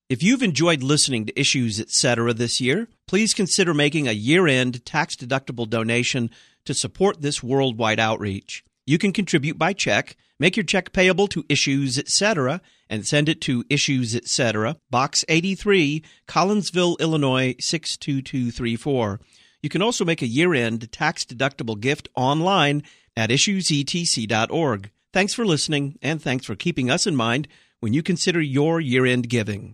If you've enjoyed listening to Issues Etc. this year, please consider making a year-end tax-deductible donation to support this worldwide outreach. You can contribute by check. Make your check payable to Issues Etc. and send it to Issues Etc., Box 83, Collinsville, Illinois 62234. You can also make a year-end tax-deductible gift online at issuesetc.org. Thanks for listening, and thanks for keeping us in mind when you consider your year-end giving.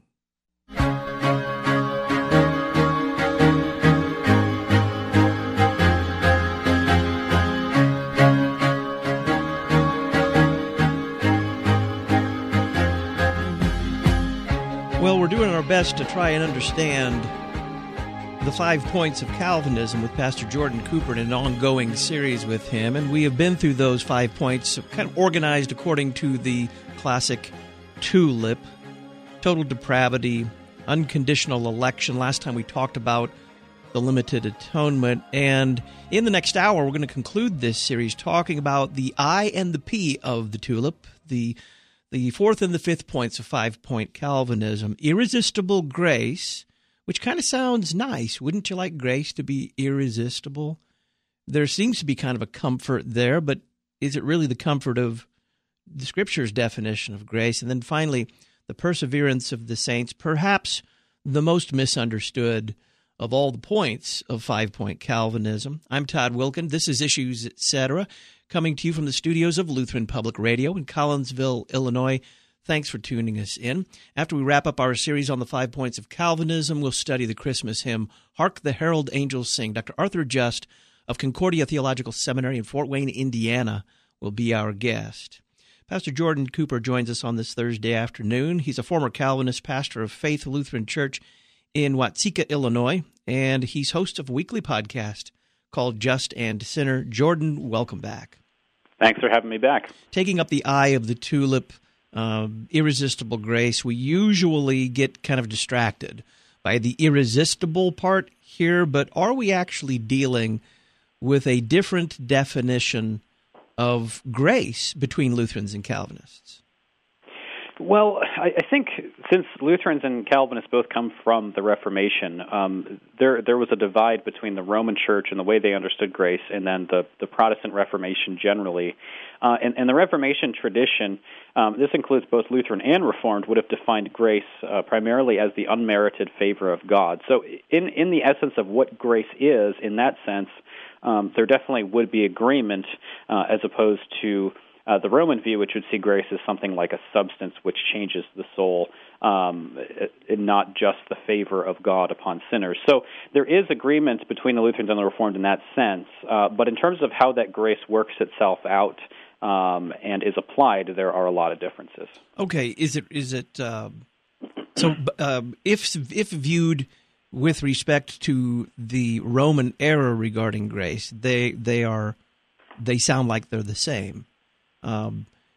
Well, we're doing our best to try and understand the 5 points of Calvinism with Pastor Jordan Cooper in an ongoing series with him, and we have been through those 5 points kind of organized according to the classic TULIP: total depravity, unconditional election. Last time we talked about the limited atonement, and in the next hour we're going to conclude this series talking about the I and the P of the TULIP, the fourth and the fifth points of 5-point Calvinism. Irresistible grace, which kind of sounds nice. Wouldn't you like grace to be irresistible? There seems to be kind of a comfort there, but is it really the comfort of the Scripture's definition of grace? And then finally, the perseverance of the saints, perhaps the most misunderstood of all the points of 5-point Calvinism. I'm Todd Wilkin. This is Issues Etc., coming to you from the studios of Lutheran Public Radio in Collinsville, Illinois. Thanks for tuning us in. After we wrap up our series on the 5 points of Calvinism, we'll study the Christmas hymn, Hark the Herald Angels Sing. Dr. Arthur Just of Concordia Theological Seminary in Fort Wayne, Indiana, will be our guest. Pastor Jordan Cooper joins us on this Thursday afternoon. He's a former Calvinist pastor of Faith Lutheran Church in Watseka, Illinois, and he's host of a weekly podcast called Just and Sinner. Jordan, welcome back. Thanks for having me back. Taking up the eye of the TULIP, irresistible grace, we usually get kind of distracted by the irresistible part here, but are we actually dealing with a different definition of grace between Lutherans and Calvinists? Well, I think since Lutherans and Calvinists both come from the Reformation, there was a divide between the Roman Church and the way they understood grace, and then the Protestant Reformation generally. And the Reformation tradition, this includes both Lutheran and Reformed, would have defined grace primarily as the unmerited favor of God. So in the essence of what grace is, in that sense, there definitely would be agreement as opposed to the Roman view, which would see grace as something like a substance which changes the soul, and not just the favor of God upon sinners. So there is agreement between the Lutherans and the Reformed in that sense, but in terms of how that grace works itself out and is applied, there are a lot of differences. Okay, if viewed with respect to the Roman era regarding grace, they sound like they're the same. Are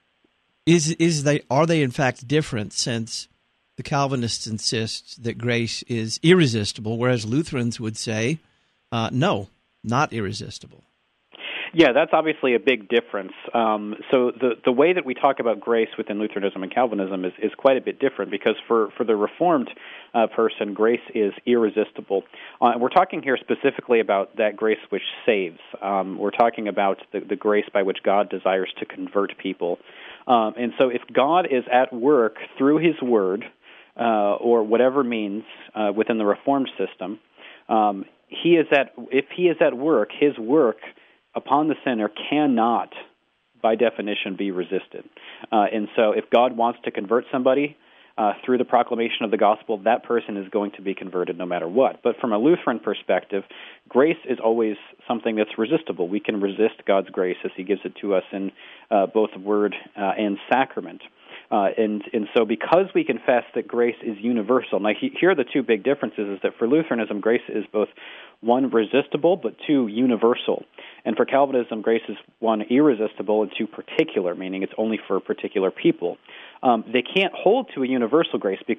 they in fact different, since the Calvinists insist that grace is irresistible, whereas Lutherans would say, no, not irresistible? Yeah, that's obviously a big difference. So the way that we talk about grace within Lutheranism and Calvinism is quite a bit different, because for the Reformed person, grace is irresistible. We're talking here specifically about that grace which saves. We're talking about the grace by which God desires to convert people. And so if God is at work through His Word, or whatever means within the Reformed system, if He is at work, His work upon the sinner cannot, by definition, be resisted. And so if God wants to convert somebody through the proclamation of the gospel, that person is going to be converted no matter what. But from a Lutheran perspective, grace is always something that's resistible. We can resist God's grace as He gives it to us in both word and sacrament. And so because we confess that grace is universal, now here are the two big differences, is that for Lutheranism, grace is both, one, resistible, but two, universal. And for Calvinism, grace is, one, irresistible, and two, particular, meaning it's only for particular people. They can't hold to a universal grace because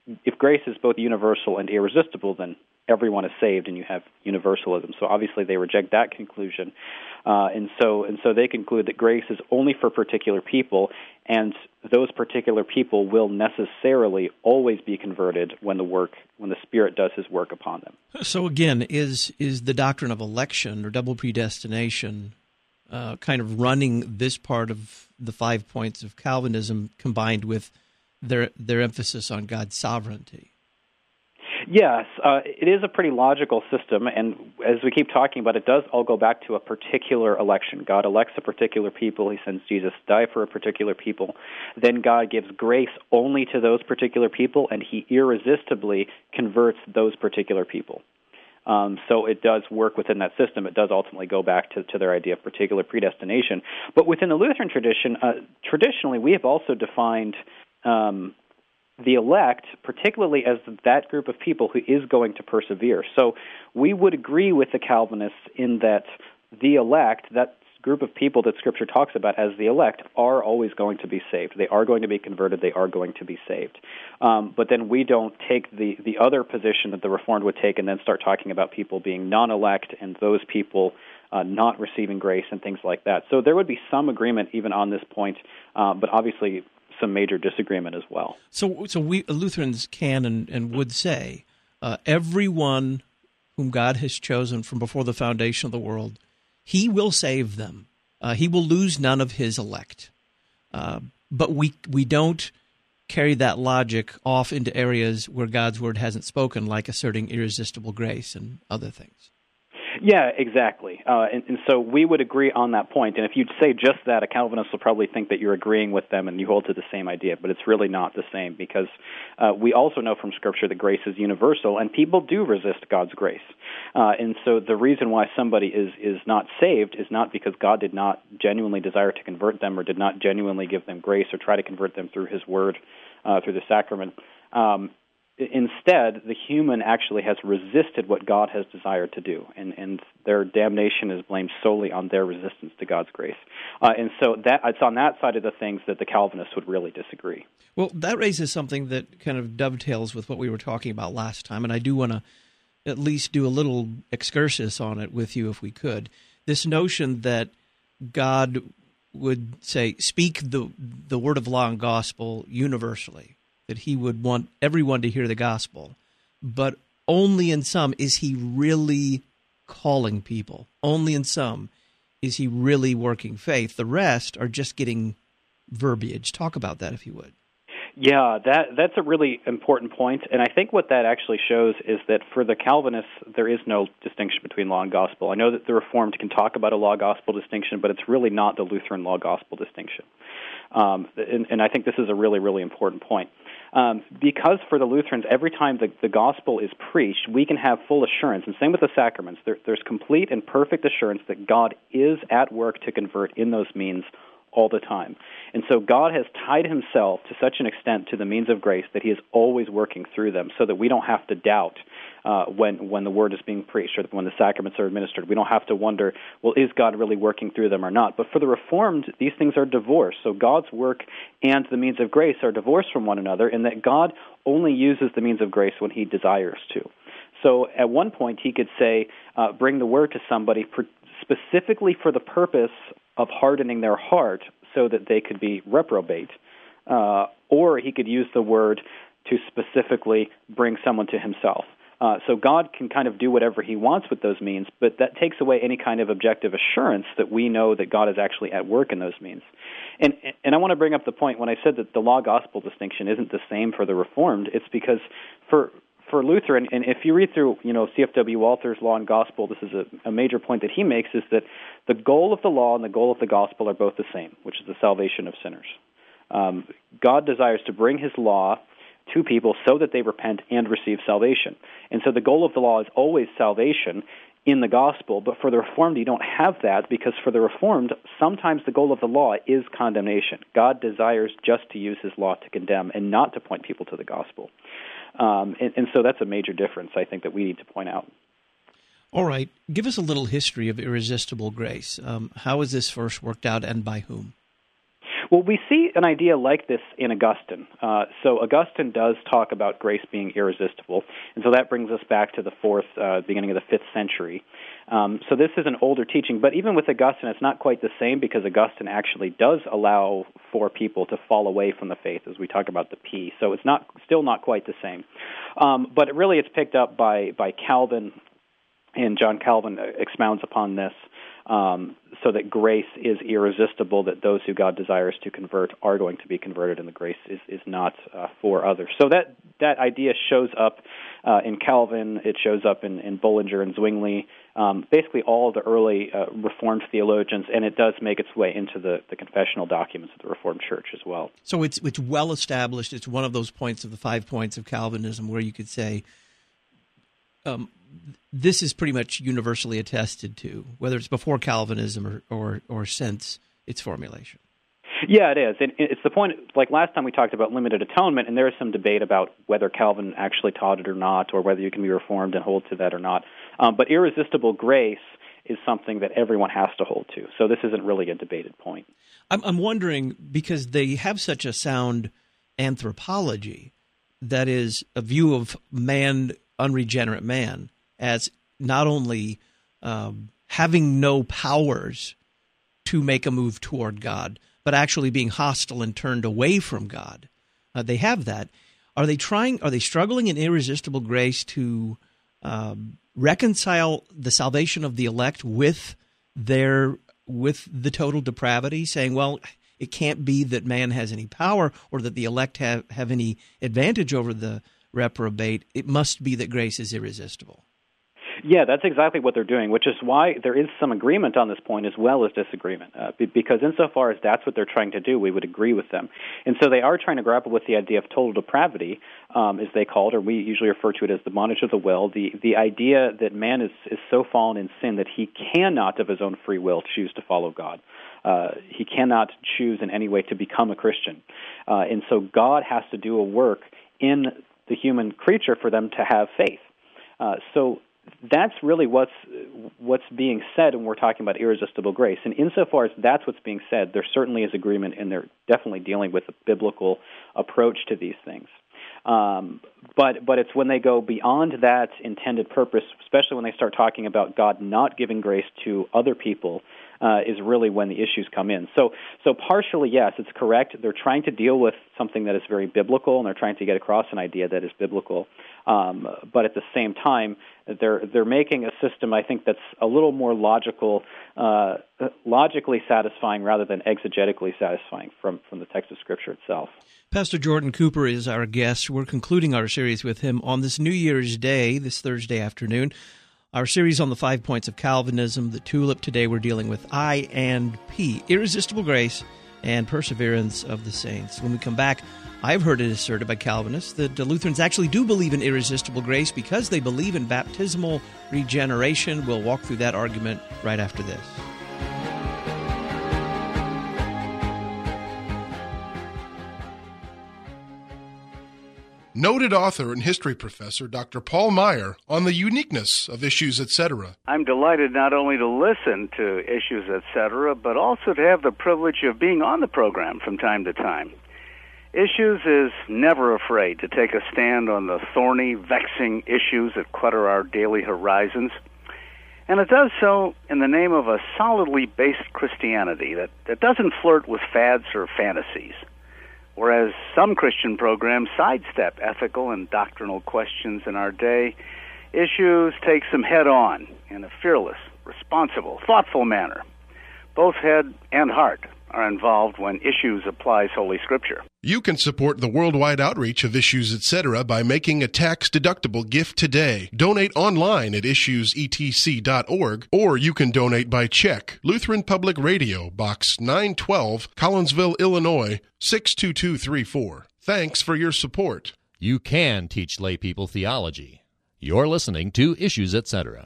if grace is both universal and irresistible, then everyone is saved, and you have universalism. So obviously they reject that conclusion, and so they conclude that grace is only for particular people, and those particular people will necessarily always be converted when the Spirit does His work upon them. So again, is the doctrine of election or double predestination kind of running this part of the 5 points of Calvinism, combined with their emphasis on God's sovereignty? Yes, it is a pretty logical system, and as we keep talking about, it does all go back to a particular election. God elects a particular people. He sends Jesus to die for a particular people. Then God gives grace only to those particular people, and He irresistibly converts those particular people. So it does work within that system. It does ultimately go back to their idea of particular predestination. But within the Lutheran tradition, traditionally we have also defined the elect, particularly as that group of people who is going to persevere. So we would agree with the Calvinists in that the elect, that group of people that Scripture talks about as the elect, are always going to be saved. They are going to be converted. They are going to be saved. But then we don't take the other position that the Reformed would take and then start talking about people being non-elect and those people not receiving grace and things like that. So there would be some agreement even on this point, but obviously some major disagreement as well. So we Lutherans can and would say everyone whom God has chosen from before the foundation of the world, He will save them. He will lose none of His elect. But we don't carry that logic off into areas where God's Word hasn't spoken, like asserting irresistible grace and other things. Yeah, exactly. And so we would agree on that point. And if you'd say just that, a Calvinist will probably think that you're agreeing with them and you hold to the same idea, but it's really not the same, because we also know from Scripture that grace is universal, and people do resist God's grace. And so the reason why somebody is not saved is not because God did not genuinely desire to convert them or did not genuinely give them grace or try to convert them through His Word, through the sacrament. Instead, the human actually has resisted what God has desired to do, and their damnation is blamed solely on their resistance to God's grace. And so it's on that side of the things that the Calvinists would really disagree. Well, that raises something that kind of dovetails with what we were talking about last time, and I do want to at least do a little excursus on it with you if we could. This notion that God would say, speak the word of law and gospel universally, that He would want everyone to hear the gospel, but only in some is He really calling people. Only in some is He really working faith. The rest are just getting verbiage. Talk about that, if you would. Yeah, that's a really important point, and I think what that actually shows is that for the Calvinists, there is no distinction between law and gospel. I know that the Reformed can talk about a law-gospel distinction, but it's really not the Lutheran law-gospel distinction. And I think this is a really, really important point. Because for the Lutherans, every time the gospel is preached, we can have full assurance, and same with the sacraments. There's complete and perfect assurance that God is at work to convert in those means all the time. And so God has tied Himself to such an extent to the means of grace that He is always working through them, so that we don't have to doubt when the word is being preached or when the sacraments are administered. We don't have to wonder, well, is God really working through them or not? But for the Reformed, these things are divorced. So God's work and the means of grace are divorced from one another, in that God only uses the means of grace when He desires to. So at one point He could say, bring the word to somebody specifically for the purpose of hardening their heart so that they could be reprobate. Or He could use the word to specifically bring someone to Himself. So God can kind of do whatever He wants with those means, but that takes away any kind of objective assurance that we know that God is actually at work in those means. And I want to bring up the point when I said that the law-gospel distinction isn't the same for the Reformed. It's because for Luther, and if you read through, C.F.W. Walther's Law and Gospel, this is a major point that he makes, is that the goal of the law and the goal of the gospel are both the same, which is the salvation of sinners. God desires to bring His law to people so that they repent and receive salvation. And so the goal of the law is always salvation in the gospel, but for the Reformed you don't have that, because for the Reformed, sometimes the goal of the law is condemnation. God desires just to use His law to condemn and not to point people to the gospel. And so that's a major difference, I think, that we need to point out. All right. Give us a little history of irresistible grace. How is this first worked out, and by whom? Well, we see an idea like this in Augustine. So Augustine does talk about grace being irresistible, and so that brings us back to the beginning of the 5th century. So this is an older teaching, but even with Augustine, it's not quite the same, because Augustine actually does allow for people to fall away from the faith, as we talk about the P. So it's still not quite the same. But really it's picked up by Calvin, and John Calvin expounds upon this, so that grace is irresistible, that those who God desires to convert are going to be converted, and the grace is not for others. So that idea shows up in Calvin, it shows up in Bullinger and Zwingli, basically all of the early Reformed theologians, and it does make its way into the confessional documents of the Reformed Church as well. So it's well established. It's one of those points of the 5 points of Calvinism where you could say, this is pretty much universally attested to, whether it's before Calvinism or since its formulation. Yeah, it is. It's the point, like last time we talked about limited atonement, and there is some debate about whether Calvin actually taught it or not, or whether you can be reformed and hold to that or not. But irresistible grace is something that everyone has to hold to. So this isn't really a debated point. I'm wondering, because they have such a sound anthropology, that is a view of man, unregenerate man, as not only having no powers to make a move toward God, but actually being hostile and turned away from God. They have that. Are they struggling in irresistible grace to reconcile the salvation of the elect with the total depravity, saying, well, it can't be that man has any power or that the elect have any advantage over the reprobate. It must be that grace is irresistible. Yeah, that's exactly what they're doing, which is why there is some agreement on this point as well as disagreement, because insofar as that's what they're trying to do, we would agree with them. And so they are trying to grapple with the idea of total depravity, as they call it, or we usually refer to it as the bondage of the will, the idea that man is so fallen in sin that he cannot of his own free will choose to follow God. He cannot choose in any way to become a Christian. And so God has to do a work in the human creature for them to have faith. So that's really what's being said when we're talking about irresistible grace. And insofar as that's what's being said, there certainly is agreement, and they're definitely dealing with a biblical approach to these things. But it's when they go beyond that intended purpose, especially when they start talking about God not giving grace to other people, is really when the issues come in. So partially, yes, it's correct. They're trying to deal with something that is very biblical, and they're trying to get across an idea that is biblical. But at the same time, they're making a system, I think, that's a little more logically satisfying rather than exegetically satisfying from the text of Scripture itself. Pastor Jordan Cooper is our guest. We're concluding our series with him on this New Year's Day, this Thursday afternoon. Our series on the 5 points of Calvinism, the tulip. Today we're dealing with I and P, irresistible grace and perseverance of the saints. When we come back, I've heard it asserted by Calvinists that Lutherans actually do believe in irresistible grace because they believe in baptismal regeneration. We'll walk through that argument right after this. Noted author and history professor Dr. Paul Meyer on the uniqueness of Issues, Etc. I'm delighted not only to listen to Issues, Etc., but also to have the privilege of being on the program from time to time. Issues is never afraid to take a stand on the thorny, vexing issues that clutter our daily horizons. And it does so in the name of a solidly based Christianity that doesn't flirt with fads or fantasies. Whereas some Christian programs sidestep ethical and doctrinal questions in our day, Issues takes them head-on in a fearless, responsible, thoughtful manner. Both head and heart are involved when Issues applies Holy Scripture. You can support the worldwide outreach of Issues, Etc. by making a tax-deductible gift today. Donate online at issuesetc.org, or you can donate by check. Lutheran Public Radio, Box 912, Collinsville, Illinois, 62234. Thanks for your support. You can teach lay people theology. You're listening to Issues, Etc.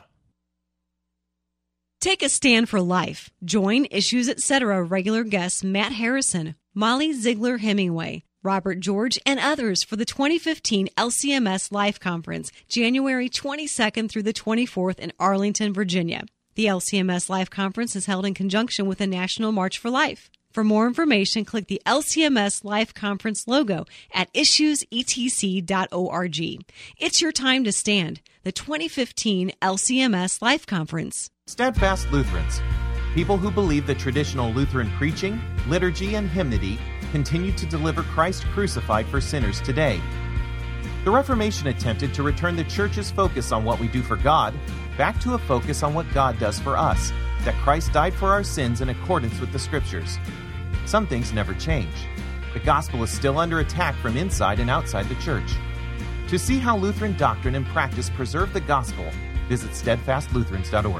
Take a stand for life. Join Issues, Etc. regular guests Matt Harrison, Molly Ziegler Hemingway, Robert George, and others for the 2015 LCMS Life Conference, January 22nd through the 24th in Arlington, Virginia. The LCMS Life Conference is held in conjunction with the National March for Life. For more information, click the LCMS Life Conference logo at issuesetc.org. It's your time to stand. The 2015 LCMS Life Conference. Steadfast Lutherans, people who believe that traditional Lutheran preaching, liturgy, and hymnody continue to deliver Christ crucified for sinners today. The Reformation attempted to return the Church's focus on what we do for God back to a focus on what God does for us, that Christ died for our sins in accordance with the Scriptures. Some things never change. The gospel is still under attack from inside and outside the Church. To see how Lutheran doctrine and practice preserve the gospel, visit steadfastlutherans.org.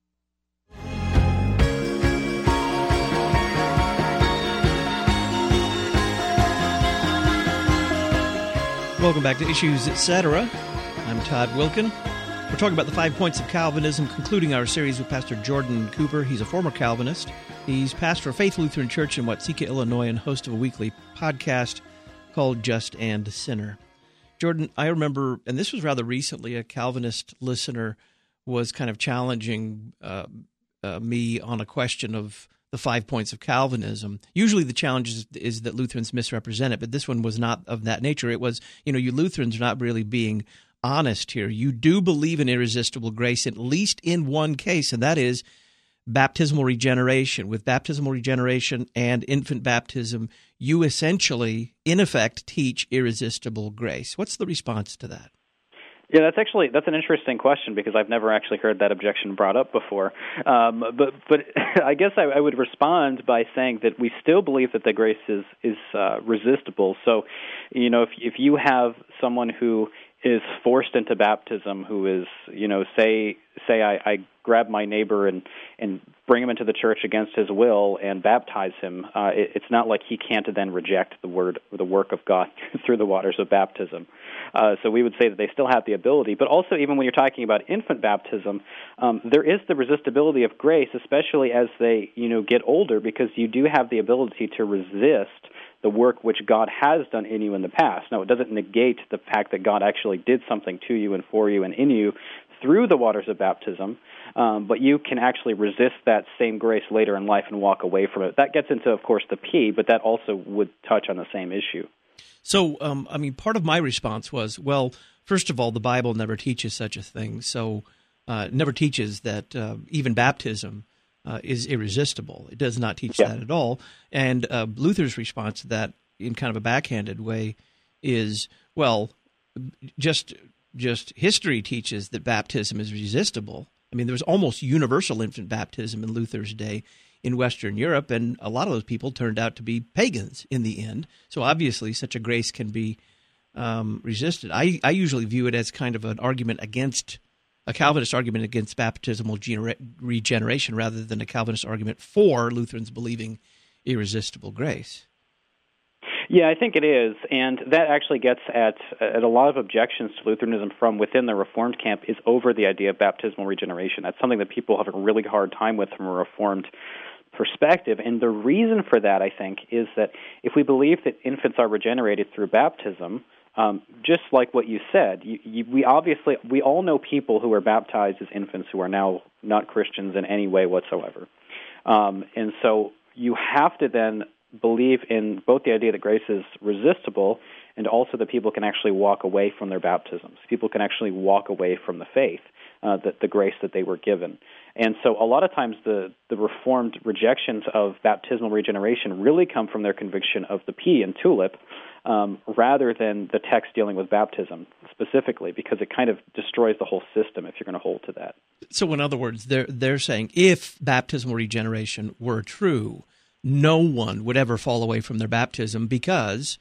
Welcome back to Issues, Etc. I'm Todd Wilkin. We're talking about the 5 points of Calvinism, concluding our series with Pastor Jordan Cooper. He's a former Calvinist. He's pastor of Faith Lutheran Church in Watseka, Illinois, and host of a weekly podcast called Just and Sinner. Jordan, I remember, and this was rather recently, a Calvinist listener was kind of challenging me on a question of the 5 points of Calvinism. Usually the challenge is that Lutherans misrepresent it, but this one was not of that nature. It was, you Lutherans are not really being honest here. You do believe in irresistible grace, at least in one case, and that is baptismal regeneration. With baptismal regeneration and infant baptism, you essentially, in effect, teach irresistible grace. What's the response to that? Yeah, that's an interesting question because I've never actually heard that objection brought up before. But I guess I would respond by saying that we still believe that the grace is resistible. So, if you have someone who is forced into baptism, who is, say I grab my neighbor and bring him into the church against his will and baptize him, it's not like he can't then reject the work of God through the waters of baptism. So we would say that they still have the ability. But also, even when you're talking about infant baptism, there is the resistibility of grace, especially as they get older, because you do have the ability to resist the work which God has done in you in the past. Now, it doesn't negate the fact that God actually did something to you and for you and in you through the waters of baptism, but you can actually resist that same grace later in life and walk away from it. That gets into, of course, the P, but that also would touch on the same issue. So, part of my response was, well, first of all, the Bible never teaches such a thing. So it never teaches that even baptism is irresistible. It does not teach that at all. And Luther's response to that, in kind of a backhanded way, is, well, just history teaches that baptism is resistible. I mean, there was almost universal infant baptism in Luther's day in Western Europe, and a lot of those people turned out to be pagans in the end. So obviously such a grace can be resisted. I usually view it as kind of an argument against a Calvinist argument against baptismal regeneration rather than a Calvinist argument for Lutherans believing irresistible grace. Yeah, I think it is, and that actually gets at a lot of objections to Lutheranism from within the Reformed camp is over the idea of baptismal regeneration. That's something that people have a really hard time with from a Reformed perspective, and the reason for that, I think, is that if we believe that infants are regenerated through baptism, just like what you said, we all know people who were baptized as infants who are now not Christians in any way whatsoever. And so you have to then believe in both the idea that grace is resistible and also that people can actually walk away from their baptisms. People can actually walk away from the faith, the grace that they were given. And so a lot of times the Reformed rejections of baptismal regeneration really come from their conviction of the P in TULIP, rather than the text dealing with baptism specifically, because it kind of destroys the whole system if you're going to hold to that. So in other words, they're saying if baptismal regeneration were true, no one would ever fall away from their baptism because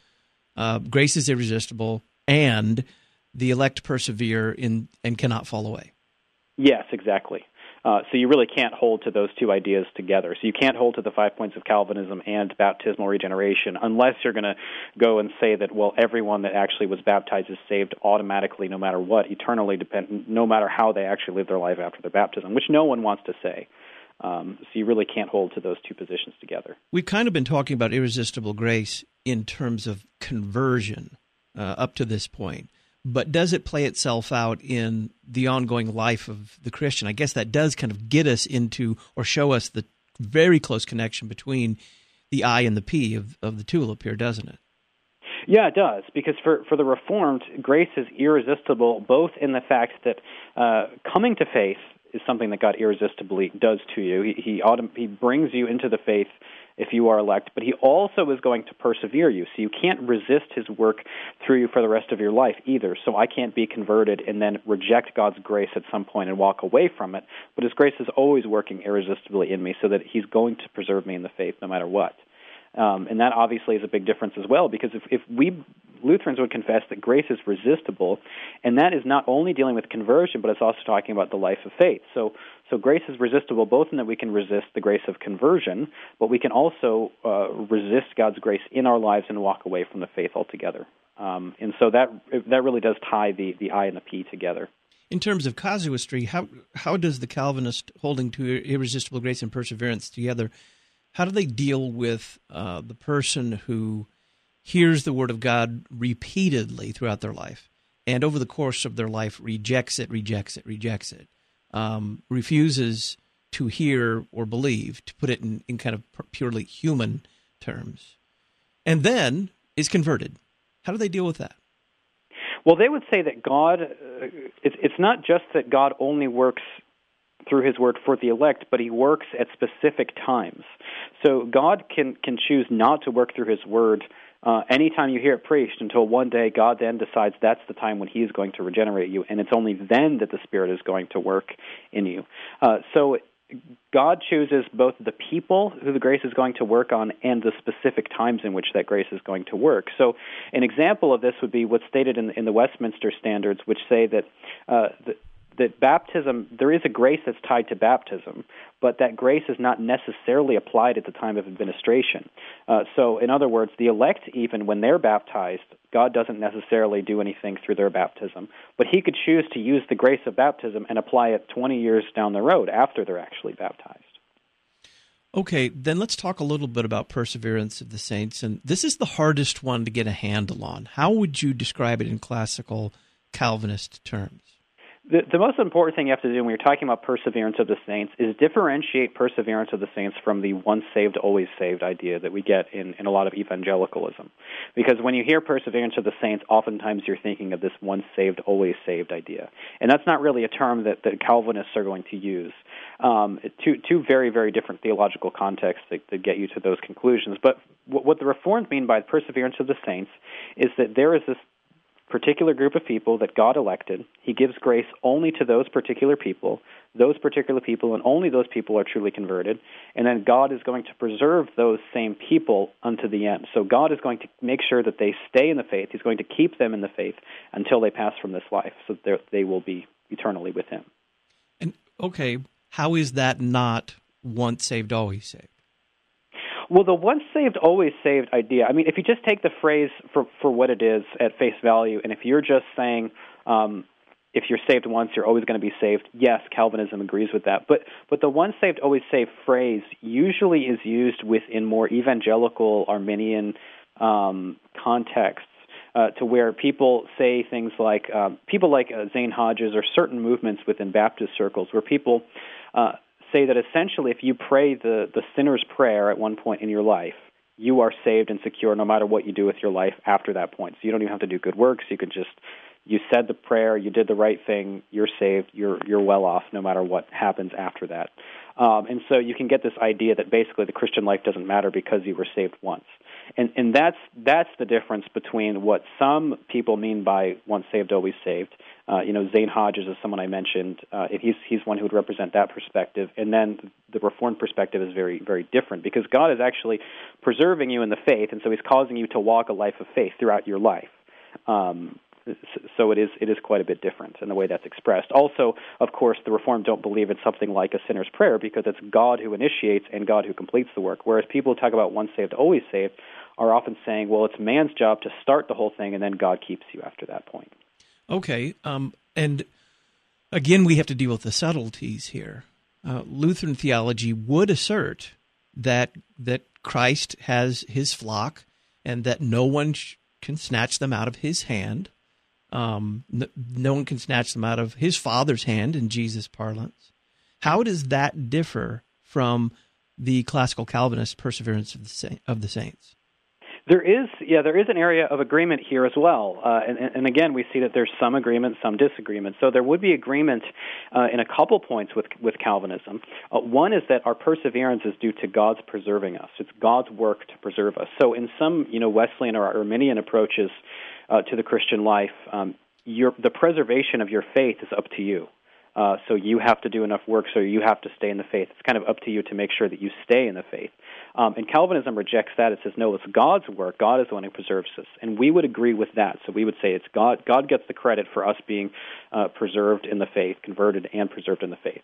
grace is irresistible and the elect persevere and cannot fall away. Yes, exactly. So you really can't hold to those two ideas together. So you can't hold to the 5 points of Calvinism and baptismal regeneration unless you're going to go and say that, well, everyone that actually was baptized is saved automatically no matter what, eternally dependent, no matter how they actually live their life after their baptism, which no one wants to say. So you really can't hold to those two positions together. We've kind of been talking about irresistible grace in terms of conversion up to this point. But does it play itself out in the ongoing life of the Christian? I guess that does kind of get us into or show us the very close connection between the I and the P of the tulip here, doesn't it? Yeah, it does, because for the Reformed, grace is irresistible, both in the fact that coming to faith is something that God irresistibly does to you. He brings you into the faith if you are elect, but he also is going to persevere you. So you can't resist his work through you for the rest of your life either. So I can't be converted and then reject God's grace at some point and walk away from it. But his grace is always working irresistibly in me so that he's going to preserve me in the faith no matter what. And that obviously is a big difference as well, because if we Lutherans would confess that grace is resistible, and that is not only dealing with conversion, but it's also talking about the life of faith. So grace is resistible both in that we can resist the grace of conversion, but we can also resist God's grace in our lives and walk away from the faith altogether. And so that really does tie the I and the P together. In terms of casuistry, how does the Calvinist holding to irresistible grace and perseverance together, how do they deal with the person who hears the Word of God repeatedly throughout their life, and over the course of their life rejects it, refuses to hear or believe, to put it in kind of purely human terms, and then is converted? How do they deal with that? Well, they would say that God, it's not just that God only works through his word for the elect, but he works at specific times. So God can choose not to work through his word anytime you hear it preached until one day God then decides that's the time when he is going to regenerate you, and it's only then that the Spirit is going to work in you. So God chooses both the people who the grace is going to work on and the specific times in which that grace is going to work. So an example of this would be what's stated in the Westminster Standards, which say that that baptism, there is a grace that's tied to baptism, but that grace is not necessarily applied at the time of administration. So in other words, the elect, even when they're baptized, God doesn't necessarily do anything through their baptism, but he could choose to use the grace of baptism and apply it 20 years down the road after they're actually baptized. Okay, then let's talk a little bit about perseverance of the saints, and this is the hardest one to get a handle on. How would you describe it in classical Calvinist terms? The most important thing you have to do when you're talking about perseverance of the saints is differentiate perseverance of the saints from the once saved, always saved idea that we get in a lot of evangelicalism. Because when you hear perseverance of the saints, oftentimes you're thinking of this once saved, always saved idea. And that's not really a term that Calvinists are going to use. Two very, very different theological contexts that get you to those conclusions. But what the Reformed mean by perseverance of the saints is that there is this particular group of people that God elected. He gives grace only to those particular people, and only those people are truly converted, and then God is going to preserve those same people unto the end. So God is going to make sure that they stay in the faith. He's going to keep them in the faith until they pass from this life, so that they will be eternally with him. And okay, how is that not once saved, always saved? Well, the once saved, always saved idea, I mean, if you just take the phrase for what it is at face value, and if you're just saying if you're saved once, you're always going to be saved, yes, Calvinism agrees with that. But the once saved, always saved phrase usually is used within more evangelical Arminian contexts to where people say things like, people like Zane Hodges or certain movements within Baptist circles where people say that essentially if you pray the sinner's prayer at one point in your life, you are saved and secure no matter what you do with your life after that point. So you don't even have to do good works. You can just, you said the prayer, you did the right thing, you're saved, you're well off no matter what happens after that. And so you can get this idea that basically the Christian life doesn't matter because you were saved once. And that's the difference between what some people mean by once saved, always saved. Zane Hodges is someone I mentioned. He's one who would represent that perspective. And then the Reformed perspective is very, very different because God is actually preserving you in the faith, and so he's causing you to walk a life of faith throughout your life. So it is quite a bit different in the way that's expressed. Also, of course, the Reformed don't believe it's something like a sinner's prayer because it's God who initiates and God who completes the work, whereas people who talk about once saved, always saved are often saying, well, it's man's job to start the whole thing and then God keeps you after that point. Okay, and again, we have to deal with the subtleties here. Lutheran theology would assert that Christ has his flock and that no one can snatch them out of his hand. No one can snatch them out of his Father's hand in Jesus' parlance. How does that differ from the classical Calvinist perseverance of the saints. There is an area of agreement here as well, and again, we see that there's some agreement, some disagreement. So there would be agreement in a couple points with Calvinism. One is that our perseverance is due to God's preserving us. It's God's work to preserve us. So in some, Wesleyan or Arminian approaches to the Christian life, the preservation of your faith is up to you. So you have to do enough work, so you have to stay in the faith. It's kind of up to you to make sure that you stay in the faith. And Calvinism rejects that. It says, no, it's God's work. God is the one who preserves us. And we would agree with that. So we would say it's God. God gets the credit for us being preserved in the faith, converted and preserved in the faith.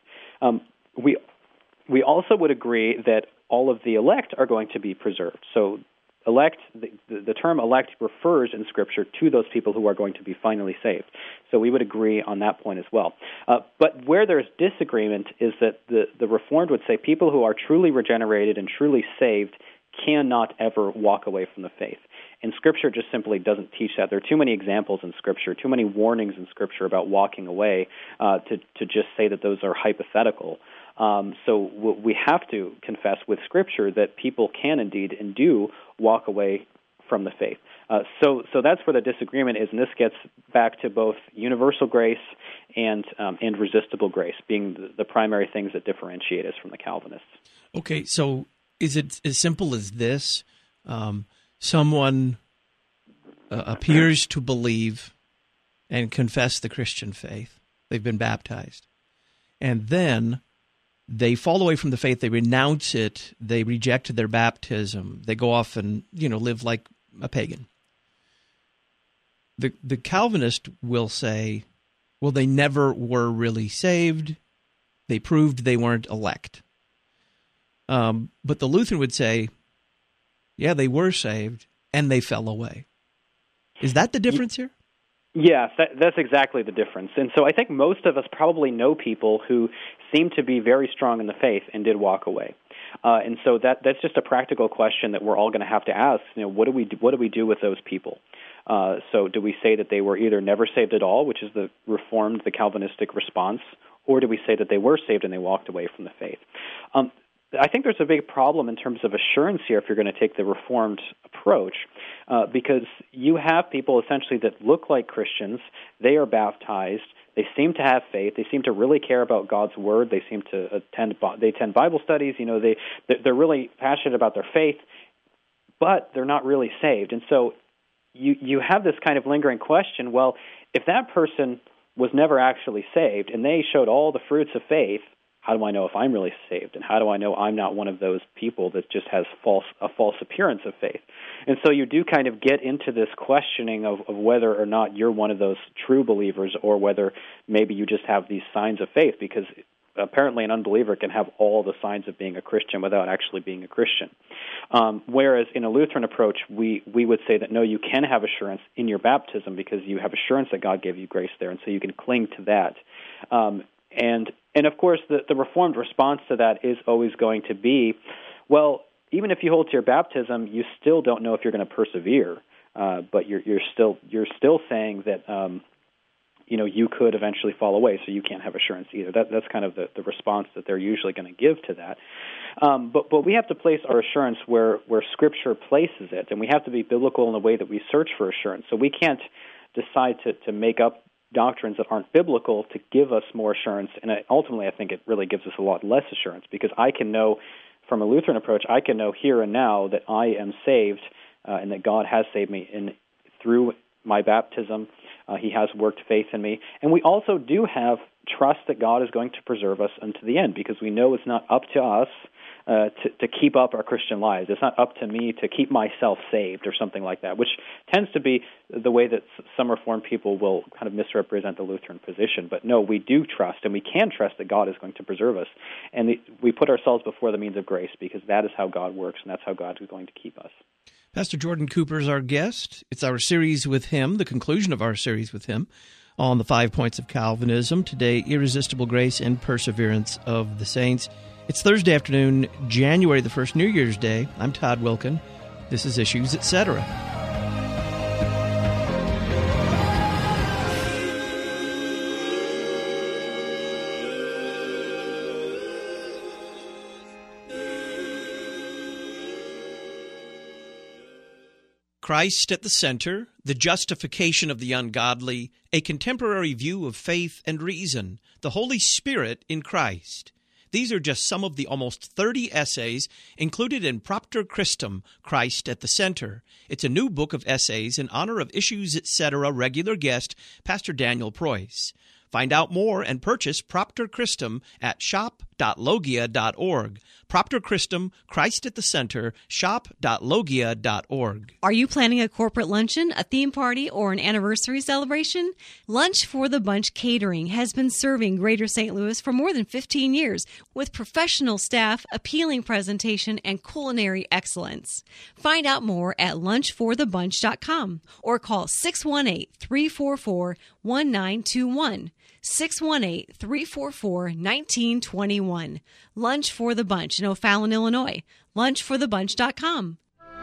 We also would agree that all of the elect are going to be preserved. So elect, the term elect refers in Scripture to those people who are going to be finally saved. So we would agree on that point as well. But where there's disagreement is that the Reformed would say people who are truly regenerated and truly saved cannot ever walk away from the faith. And Scripture just simply doesn't teach that. There are too many examples in Scripture, too many warnings in Scripture about walking away to just say that those are hypothetical. So we have to confess with Scripture that people can indeed and do walk away from the faith. So that's where the disagreement is, and this gets back to both universal grace and resistible grace being the primary things that differentiate us from the Calvinists. Okay, so is it as simple as this? Someone appears to believe and confess the Christian faith. They've been baptized. And then they fall away from the faith. They renounce it. They reject their baptism. They go off and, live like a pagan. The Calvinist will say, well, they never were really saved. They proved they weren't elect. But the Lutheran would say, yeah, they were saved, and they fell away. Is that the difference here? Yes, that's exactly the difference. And so I think most of us probably know people who seem to be very strong in the faith and did walk away. And so that's just a practical question that we're all going to have to ask. What do we do with those people? So do we say that they were either never saved at all, which is the Reformed, the Calvinistic response, or do we say that they were saved and they walked away from the faith? I think there's a big problem in terms of assurance here if you're going to take the Reformed approach, because you have people essentially that look like Christians. They are baptized. They seem to have faith. They seem to really care about God's Word. They seem to attend Bible studies. They're really passionate about their faith, but they're not really saved. And so you have this kind of lingering question, well, if that person was never actually saved and they showed all the fruits of faith, how do I know if I'm really saved? And how do I know I'm not one of those people that just has a false appearance of faith? And so you do kind of get into this questioning of whether or not you're one of those true believers or whether maybe you just have these signs of faith, because apparently an unbeliever can have all the signs of being a Christian without actually being a Christian. Whereas in a Lutheran approach, we would say that no, you can have assurance in your baptism because you have assurance that God gave you grace there, and so you can cling to that. And of course, the Reformed response to that is always going to be, well, even if you hold to your baptism, you still don't know if you're going to persevere. But you're still saying that you could eventually fall away, so you can't have assurance either. That's kind of the response that they're usually going to give to that. But we have to place our assurance where Scripture places it, and we have to be biblical in the way that we search for assurance. So we can't decide to make up doctrines that aren't biblical to give us more assurance, and ultimately I think it really gives us a lot less assurance, because I can know from a Lutheran approach, I can know here and now that I am saved and that God has saved me through my baptism. He has worked faith in me. And we also do have trust that God is going to preserve us unto the end, because we know it's not up to us to keep up our Christian lives. It's not up to me to keep myself saved or something like that, which tends to be the way that some Reformed people will kind of misrepresent the Lutheran position. But no, we do trust, and we can trust that God is going to preserve us. And we put ourselves before the means of grace, because that is how God works, and that's how God is going to keep us. Pastor Jordan Cooper is our guest. It's our series with him, the conclusion of our series with him, on the 5 points of Calvinism. Today, irresistible grace and perseverance of the saints. It's Thursday afternoon, January the 1st, New Year's Day. I'm Todd Wilkin. This is Issues, Etc. Christ at the Center, The Justification of the Ungodly, A Contemporary View of Faith and Reason, The Holy Spirit in Christ. These are just some of the almost 30 essays included in Propter Christum, Christ at the Center. It's a new book of essays in honor of Issues Etc. regular guest, Pastor Daniel Preuss. Find out more and purchase Propter Christum at shop.logia.org. Propter Christum, Christ at the Center, shop.logia.org. Are you planning a corporate luncheon, a theme party, or an anniversary celebration? Lunch for the Bunch Catering has been serving Greater St. Louis for more than 15 years with professional staff, appealing presentation, and culinary excellence. Find out more at lunchforthebunch.com or call 618-344-1921. 618-344-1921. Lunch for the Bunch in O'Fallon, Illinois. Lunchforthebunch.com.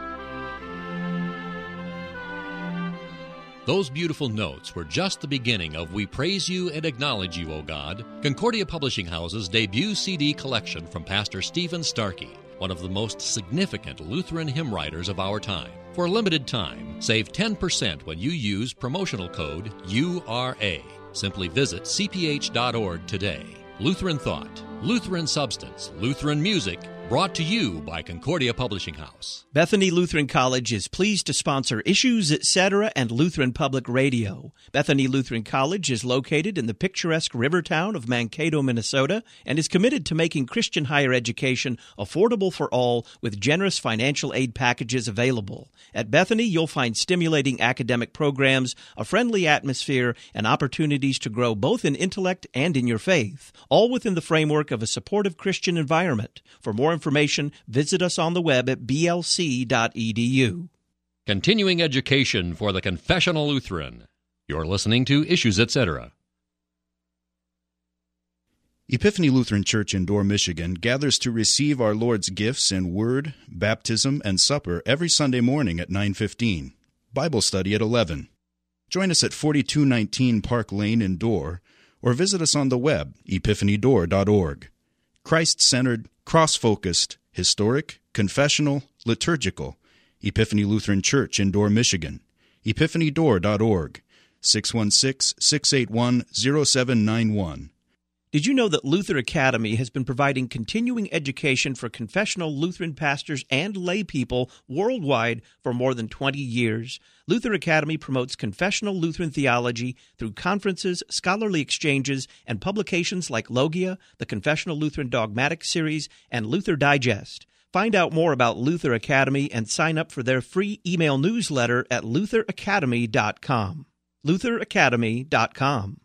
Those beautiful notes were just the beginning of We Praise You and Acknowledge You, O God, Concordia Publishing House's debut CD collection from Pastor Stephen Starkey, one of the most significant Lutheran hymn writers of our time. For a limited time, save 10% when you use promotional code URA. Simply visit cph.org today. Lutheran Thought, Lutheran Substance, Lutheran Music, brought to you by Concordia Publishing House. Bethany Lutheran College is pleased to sponsor Issues Etc. and Lutheran Public Radio. Bethany Lutheran College is located in the picturesque river town of Mankato, Minnesota, and is committed to making Christian higher education affordable for all with generous financial aid packages available. At Bethany, you'll find stimulating academic programs, a friendly atmosphere, and opportunities to grow both in intellect and in your faith, all within the framework of a supportive Christian environment. For more information, visit us on the web at blc.edu. Continuing education for the Confessional Lutheran. You're listening to Issues Etc. Epiphany Lutheran Church in Dorr, Michigan gathers to receive our Lord's gifts in Word, Baptism, and Supper every Sunday morning at 9:15. Bible study at 11. Join us at 4219 Park Lane in Dorr, or visit us on the web, epiphanydorr.org. Christ-centered, cross-focused, historic, confessional, liturgical. Epiphany Lutheran Church in Dorr, Michigan. epiphanydorr.org. 616-681-0791. Did you know that Luther Academy has been providing continuing education for confessional Lutheran pastors and lay people worldwide for more than 20 years? Luther Academy promotes confessional Lutheran theology through conferences, scholarly exchanges, and publications like Logia, the Confessional Lutheran Dogmatic Series, and Luther Digest. Find out more about Luther Academy and sign up for their free email newsletter at lutheracademy.com. lutheracademy.com.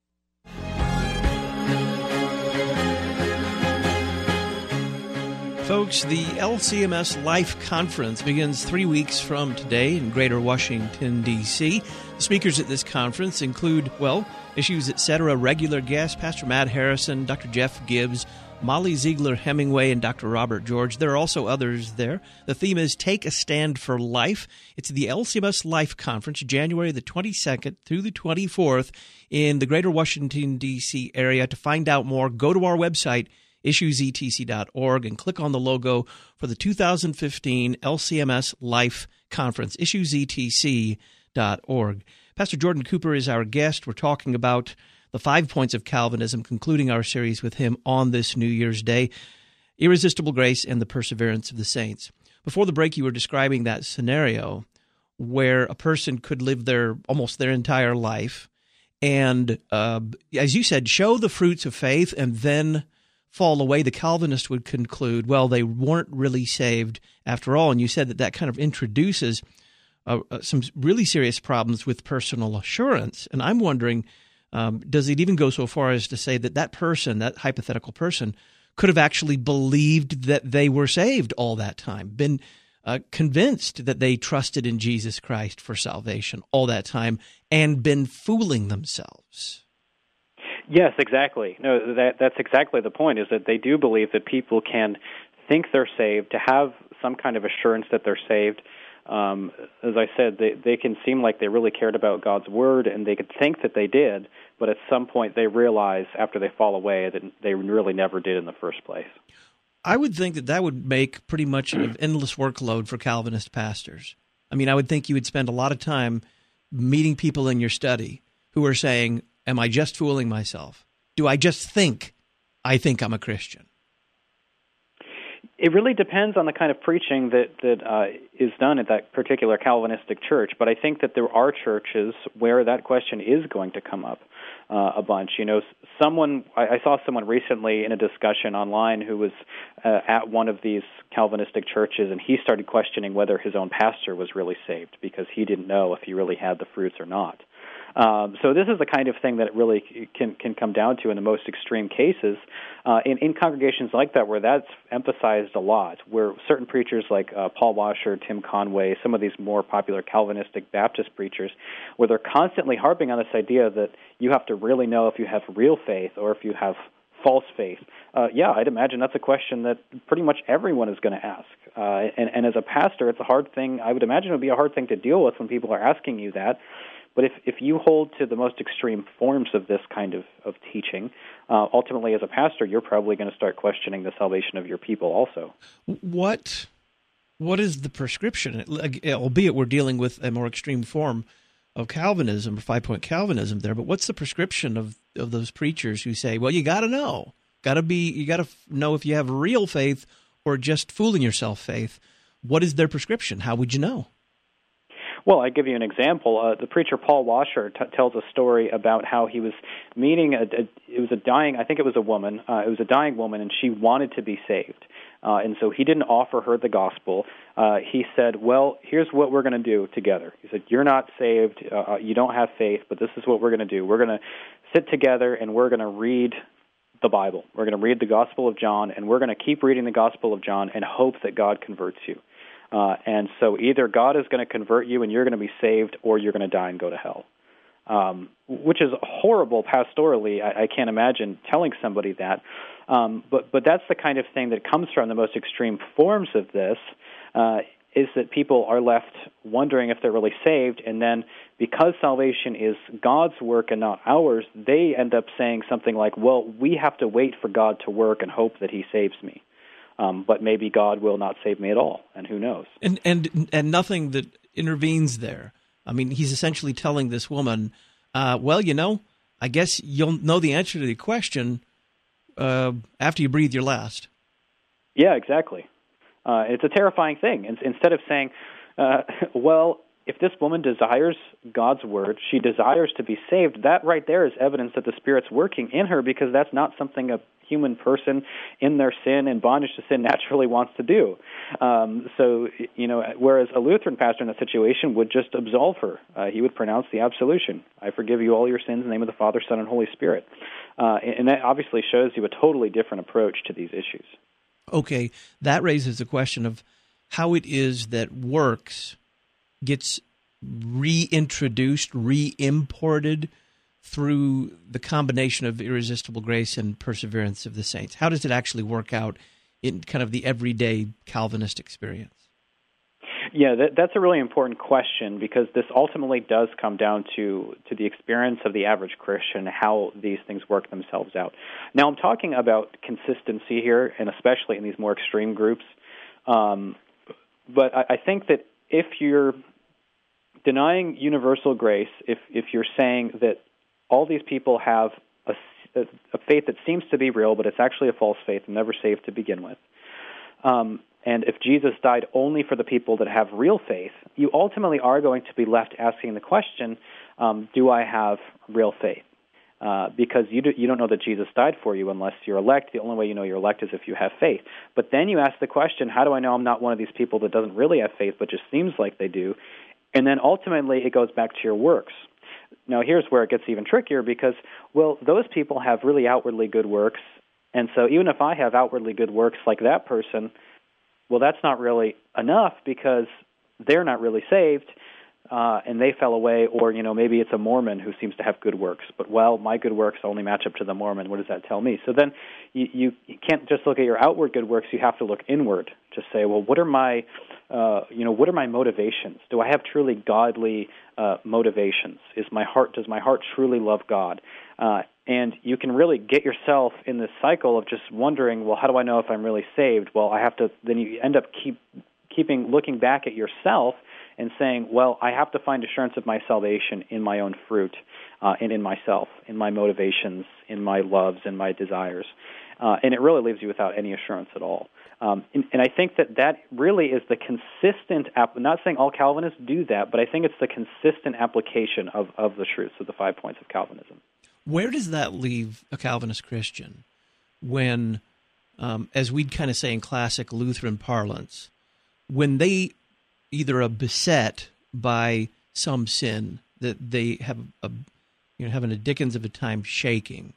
Folks, the LCMS Life Conference begins 3 weeks from today in Greater Washington, D.C. The speakers at this conference include, Issues Etc. regular guests, Pastor Matt Harrison, Dr. Jeff Gibbs, Molly Ziegler Hemingway, and Dr. Robert George. There are also others there. The theme is Take a Stand for Life. It's the LCMS Life Conference, January the 22nd through the 24th in the Greater Washington, D.C. area. To find out more, go to our website, issuesetc.org, and click on the logo for the 2015 LCMS Life Conference, issuesetc.org. Pastor Jordan Cooper is our guest. We're talking about the 5 points of Calvinism, concluding our series with him on this New Year's Day, Irresistible Grace and the Perseverance of the Saints. Before the break, you were describing that scenario where a person could live almost their entire life and, as you said, show the fruits of faith and then fall away. The Calvinist would conclude, they weren't really saved after all. And you said that kind of introduces some really serious problems with personal assurance. And I'm wondering, does it even go so far as to say that person, that hypothetical person, could have actually believed that they were saved all that time, been convinced that they trusted in Jesus Christ for salvation all that time, and been fooling themselves? Yes, exactly. No, that's exactly the point, is that they do believe that people can think they're saved, to have some kind of assurance that they're saved. As I said, they can seem like they really cared about God's Word, and they could think that they did, but at some point they realize after they fall away that they really never did in the first place. I would think that would make pretty much an endless workload for Calvinist pastors. I mean, I would think you would spend a lot of time meeting people in your study who are saying, am I just fooling myself? Do I just think I think I'm a Christian? It really depends on the kind of preaching that is done at that particular Calvinistic church, but I think that there are churches where that question is going to come up a bunch. You know, I saw someone recently in a discussion online who was at one of these Calvinistic churches, and he started questioning whether his own pastor was really saved because he didn't know if he really had the fruits or not. So this is the kind of thing that it really can come down to in the most extreme cases. In congregations like that where that's emphasized a lot, where certain preachers like Paul Washer, Tim Conway, some of these more popular Calvinistic Baptist preachers, where they're constantly harping on this idea that you have to really know if you have real faith or if you have false faith. I'd imagine that's a question that pretty much everyone is going to ask. And as a pastor, it's a hard thing. I would imagine it would be a hard thing to deal with when people are asking you that. But if you hold to the most extreme forms of this kind of teaching, ultimately as a pastor, you're probably going to start questioning the salvation of your people also. What is the prescription? Albeit we're dealing with a more extreme form of Calvinism, or 5-point Calvinism there, but what's the prescription of those preachers who say, well, you got to know. You got to know if you have real faith or just fooling yourself faith. What is their prescription? How would you know? Well, I give you an example. The preacher Paul Washer tells a story about how he was meeting it was a dying woman, and she wanted to be saved. And so he didn't offer her the gospel. He said, well, here's what we're going to do together. He said, you're not saved, you don't have faith, but this is what we're going to do. We're going to sit together and we're going to read the Bible. We're going to read the Gospel of John, and we're going to keep reading the Gospel of John and hope that God converts you. And so either God is going to convert you and you're going to be saved, or you're going to die and go to hell, which is horrible pastorally. I can't imagine telling somebody that. But that's the kind of thing that comes from the most extreme forms of this, is that people are left wondering if they're really saved, and then because salvation is God's work and not ours, they end up saying something like, well, we have to wait for God to work and hope that he saves me. But maybe God will not save me at all, and who knows? And nothing that intervenes there. I mean, he's essentially telling this woman, well, I guess you'll know the answer to the question after you breathe your last. Yeah, exactly. It's a terrifying thing. Instead of saying, well, if this woman desires God's word, she desires to be saved, that right there is evidence that the Spirit's working in her, because that's not something a human person in their sin and bondage to sin naturally wants to do. Whereas a Lutheran pastor in that situation would just absolve her. He would pronounce the absolution. I forgive you all your sins in the name of the Father, Son, and Holy Spirit. And that obviously shows you a totally different approach to these issues. Okay, that raises the question of how it is that works gets reintroduced, re-imported through the combination of irresistible grace and perseverance of the saints. How does it actually work out in kind of the everyday Calvinist experience? Yeah, that's a really important question, because this ultimately does come down to the experience of the average Christian, how these things work themselves out. Now, I'm talking about consistency here, and especially in these more extreme groups. But I think that if you're denying universal grace, if you're saying that all these people have a faith that seems to be real, but it's actually a false faith and never saved to begin with, and if Jesus died only for the people that have real faith, you ultimately are going to be left asking the question, do I have real faith? Because you don't know that Jesus died for you unless you're elect. The only way you know you're elect is if you have faith. But then you ask the question, how do I know I'm not one of these people that doesn't really have faith but just seems like they do? And then ultimately it goes back to your works. Now here's where it gets even trickier, because, well, those people have really outwardly good works, and so even if I have outwardly good works like that person, well, that's not really enough because they're not really saved, and they fell away. Or, maybe it's a Mormon who seems to have good works, but, well, my good works only match up to the Mormon. What does that tell me? So then you can't just look at your outward good works. You have to look inward to say, well, what are my motivations? Do I have truly godly motivations? Does my heart truly love God? And you can really get yourself in this cycle of just wondering, well, how do I know if I'm really saved? Well, then you end up looking back at yourself and saying, well, I have to find assurance of my salvation in my own fruit and in myself, in my motivations, in my loves, and my desires. And it really leaves you without any assurance at all. And I think that really is the consistent, I'm not saying all Calvinists do that, but I think it's the consistent application of the truths of the 5 points of Calvinism. Where does that leave a Calvinist Christian when, as we'd kind of say in classic Lutheran parlance, when they either are beset by some sin that they have having a Dickens of a time shaking,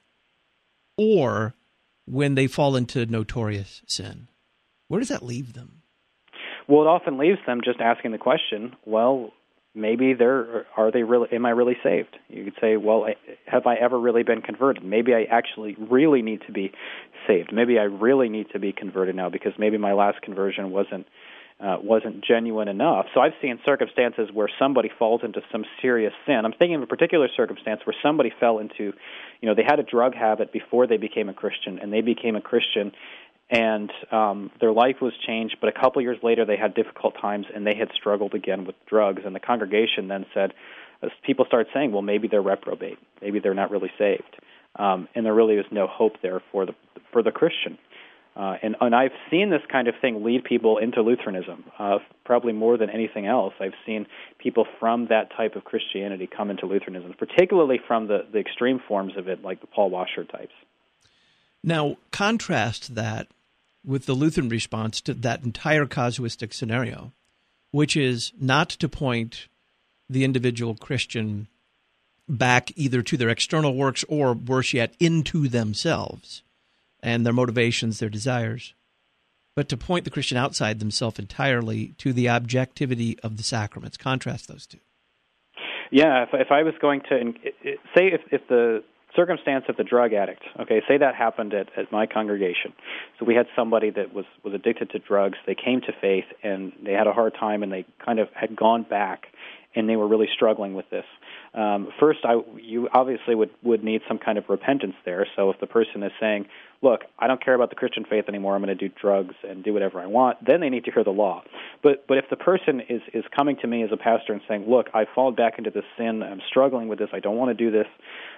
or when they fall into notorious sin? Where does that leave them? Well, it often leaves them just asking the question, well, maybe am I really saved? You could say, well, have I ever really been converted? Maybe I actually really need to be saved. Maybe I really need to be converted now because maybe my last conversion wasn't genuine enough. So I've seen circumstances where somebody falls into some serious sin. I'm thinking of a particular circumstance where somebody fell into, they had a drug habit before they became a Christian, and they became a Christian, and their life was changed, but a couple years later they had difficult times, and they had struggled again with drugs. And the congregation then said, as people started saying, well, maybe they're reprobate. Maybe they're not really saved. And there really is no hope there for the Christian. And I've seen this kind of thing lead people into Lutheranism, probably more than anything else. I've seen people from that type of Christianity come into Lutheranism, particularly from the extreme forms of it, like the Paul Washer types. Now, contrast that with the Lutheran response to that entire casuistic scenario, which is not to point the individual Christian back either to their external works or, worse yet, into themselves and their motivations, their desires, but to point the Christian outside themselves entirely to the objectivity of the sacraments. Contrast those two. Yeah, if I was going to say if the circumstance of the drug addict, okay, say that happened at my congregation. So we had somebody that was addicted to drugs. They came to faith, and they had a hard time, and they kind of had gone back, and they were really struggling with this. First, you obviously would need some kind of repentance there. So if the person is saying, look, I don't care about the Christian faith anymore, I'm going to do drugs and do whatever I want, then they need to hear the law. But if the person is coming to me as a pastor and saying, look, I've fallen back into this sin, I'm struggling with this, I don't want to do this,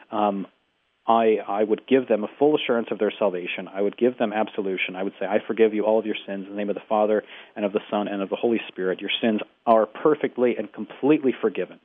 I would give them a full assurance of their salvation. I would give them absolution. I would say, I forgive you all of your sins in the name of the Father and of the Son and of the Holy Spirit. Your sins are perfectly and completely forgiven.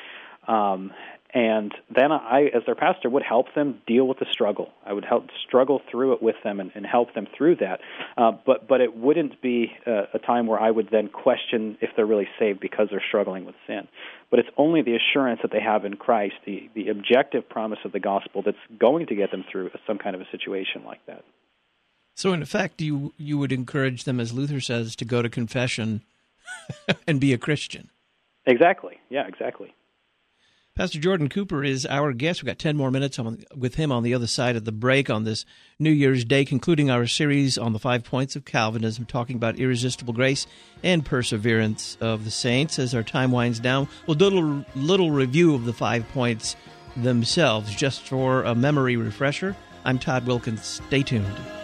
And then I, as their pastor, would help them deal with the struggle. I would help struggle through it with them and help them through that. But it wouldn't be a time where I would then question if they're really saved because they're struggling with sin. But it's only the assurance that they have in Christ, the objective promise of the gospel that's going to get them through some kind of a situation like that. So in effect, you would encourage them, as Luther says, to go to confession and be a Christian. Exactly. Yeah, exactly. Pastor Jordan Cooper is our guest. We've got 10 more minutes with him on the other side of the break on this New Year's Day, concluding our series on the 5 points of Calvinism, talking about irresistible grace and perseverance of the saints. As our time winds down, we'll do a little review of the 5 points themselves, just for a memory refresher. I'm Todd Wilkins. Stay tuned.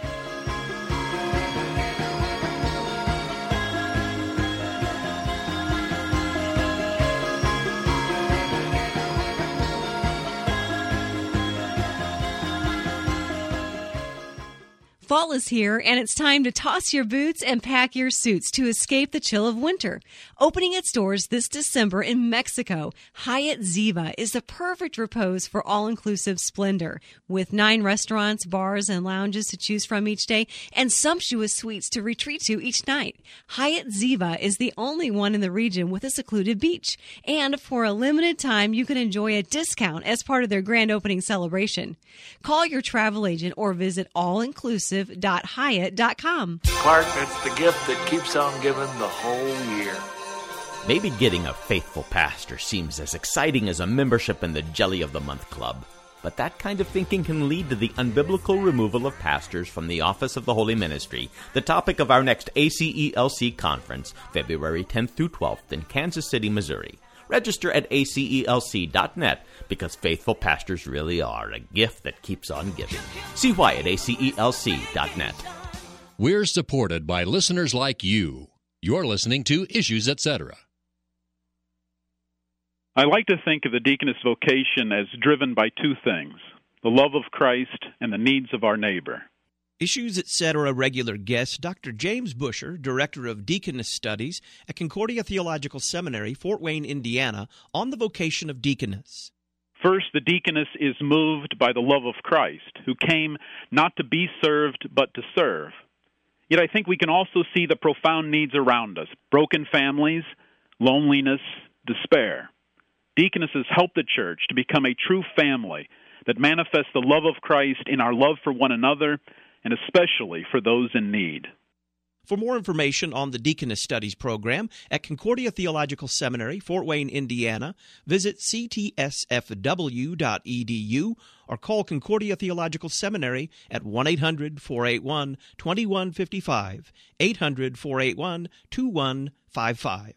Fall is here, and it's time to toss your boots and pack your suits to escape the chill of winter. Opening its doors this December in Mexico, Hyatt Ziva is the perfect repose for all-inclusive splendor. With 9 restaurants, bars, and lounges to choose from each day, and sumptuous suites to retreat to each night, Hyatt Ziva is the only one in the region with a secluded beach. And for a limited time, you can enjoy a discount as part of their grand opening celebration. Call your travel agent or visit allinclusive.hyatt.com. Clark, it's the gift that keeps on giving the whole year. Maybe getting a faithful pastor seems as exciting as a membership in the Jelly of the Month Club. But that kind of thinking can lead to the unbiblical removal of pastors from the office of the Holy Ministry, the topic of our next ACELC conference, February 10th through 12th in Kansas City, Missouri. Register at acelc.net because faithful pastors really are a gift that keeps on giving. See why at acelc.net. We're supported by listeners like you. You're listening to Issues Etc. I like to think of the deaconess vocation as driven by two things, the love of Christ and the needs of our neighbor. Issues, Etc. regular guest, Dr. James Busher, Director of Deaconess Studies at Concordia Theological Seminary, Fort Wayne, Indiana, on the vocation of deaconess. First, the deaconess is moved by the love of Christ, who came not to be served, but to serve. Yet I think we can also see the profound needs around us, broken families, loneliness, despair. Deaconesses help the church to become a true family that manifests the love of Christ in our love for one another, and especially for those in need. For more information on the Deaconess Studies program at Concordia Theological Seminary, Fort Wayne, Indiana, visit ctsfw.edu or call Concordia Theological Seminary at 1-800-481-2155, 800-481-2155.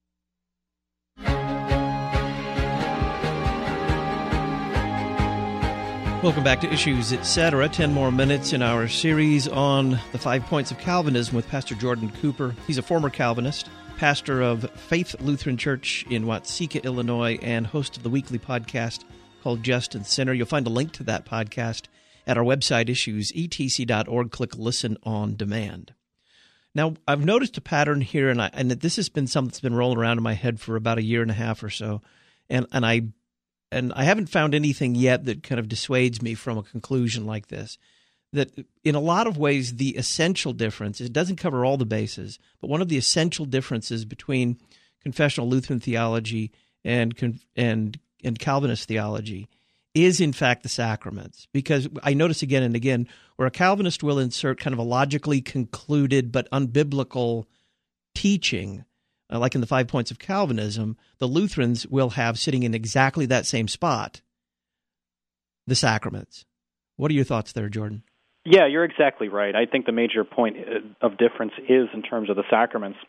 Welcome back to Issues, Etc. 10 more minutes in our series on the 5 points of Calvinism with Pastor Jordan Cooper. He's a former Calvinist, pastor of Faith Lutheran Church in Watseka, Illinois, and host of the weekly podcast called Just and Sinner. You'll find a link to that podcast at our website, issuesetc.org. Click Listen on Demand. Now, I've noticed a pattern here, and this has been something that's been rolling around in my head for about a year and a half or so, and I haven't found anything yet that kind of dissuades me from a conclusion like this, that in a lot of ways the essential difference, it doesn't cover all the bases, but one of the essential differences between confessional Lutheran theology and Calvinist theology is in fact the sacraments. Because I notice again and again where a Calvinist will insert kind of a logically concluded but unbiblical teaching, like in the 5 points of Calvinism, the Lutherans will have sitting in exactly that same spot the sacraments. What are your thoughts there, Jordan? Yeah, you're exactly right. I think the major point of difference is in terms of the sacraments.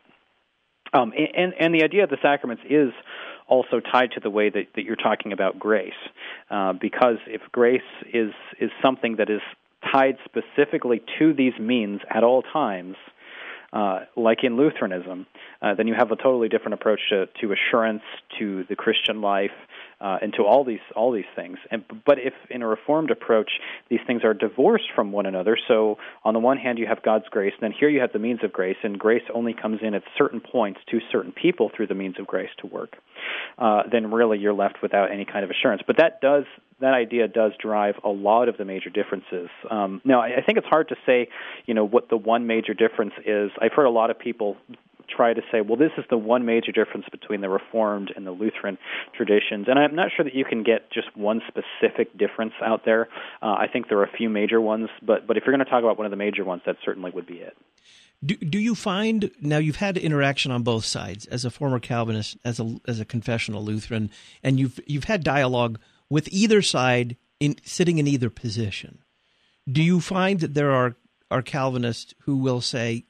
And the idea of the sacraments is also tied to the way that you're talking about grace. Because if grace is something that is tied specifically to these means at all times, like in Lutheranism, then you have a totally different approach to assurance, to the Christian life, and to all these things. But if in a Reformed approach these things are divorced from one another, so on the one hand you have God's grace, and then here you have the means of grace, and grace only comes in at certain points to certain people through the means of grace to work, then really you're left without any kind of assurance. But that idea does drive a lot of the major differences. Now, I think it's hard to say, what the one major difference is. I've heard a lot of people try to say, well, this is the one major difference between the Reformed and the Lutheran traditions. And I'm not sure that you can get just one specific difference out there. I think there are a few major ones, but if you're going to talk about one of the major ones, that certainly would be it. Do you find, now you've had interaction on both sides, as a former Calvinist, as a confessional Lutheran, and you've had dialogue with either side sitting in either position. Do you find that there are Calvinists who will say,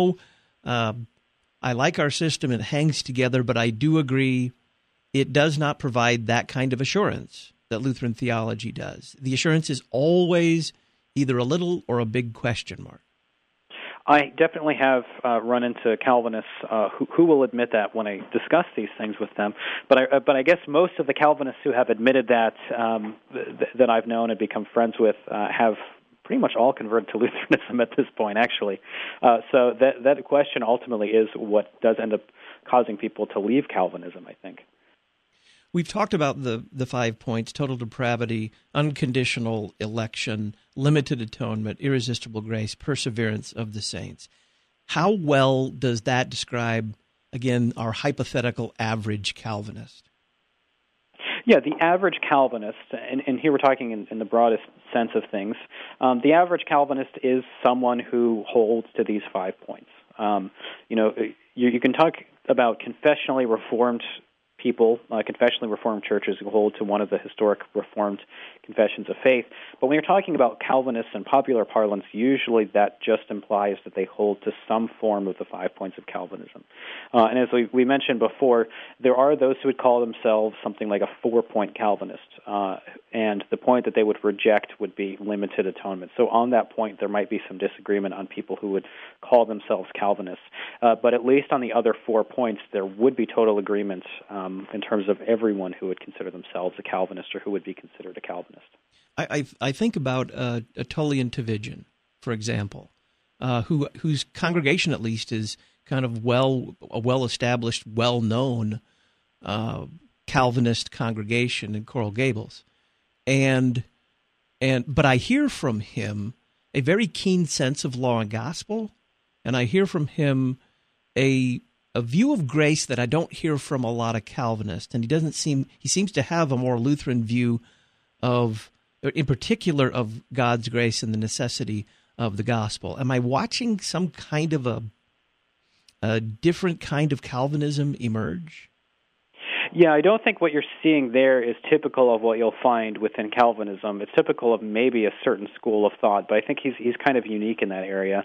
I like our system, it hangs together, but I do agree it does not provide that kind of assurance that Lutheran theology does. The assurance is always either a little or a big question mark. I definitely have run into Calvinists who will admit that when I discuss these things with them. But I guess most of the Calvinists who have admitted that that I've known and become friends with have pretty much all converted to Lutheranism at this point, actually. So that question ultimately is what does end up causing people to leave Calvinism, I think. We've talked about the 5 points: total depravity, unconditional election, limited atonement, irresistible grace, perseverance of the saints. How well does that describe, again, our hypothetical average Calvinist? Yeah, the average Calvinist, and here we're talking in the broadest sense of things, the average Calvinist is someone who holds to these 5 points. You can talk about confessionally Reformed people, confessionally Reformed churches who hold to one of the historic Reformed confessions of faith. But when you're talking about Calvinists in popular parlance, usually that just implies that they hold to some form of the 5 points of Calvinism. And as we mentioned before, there are those who would call themselves something like a 4-point Calvinist, and the point that they would reject would be limited atonement. So on that point, there might be some disagreement on people who would call themselves Calvinists. But at least on the other 4 points, there would be total agreement in terms of everyone who would consider themselves a Calvinist or who would be considered a Calvinist. I think about Tullian Tchividjian, for example, whose congregation at least is kind of a well-established, well-known Calvinist congregation in Coral Gables, but I hear from him a very keen sense of law and gospel, and I hear from him a view of grace that I don't hear from a lot of Calvinists, and he seems to have a more Lutheran view of, in particular, of God's grace and the necessity of the gospel. Am I watching some kind of a different kind of Calvinism emerge? Yeah, I don't think what you're seeing there is typical of what you'll find within Calvinism. It's typical of maybe a certain school of thought, but I think he's kind of unique in that area.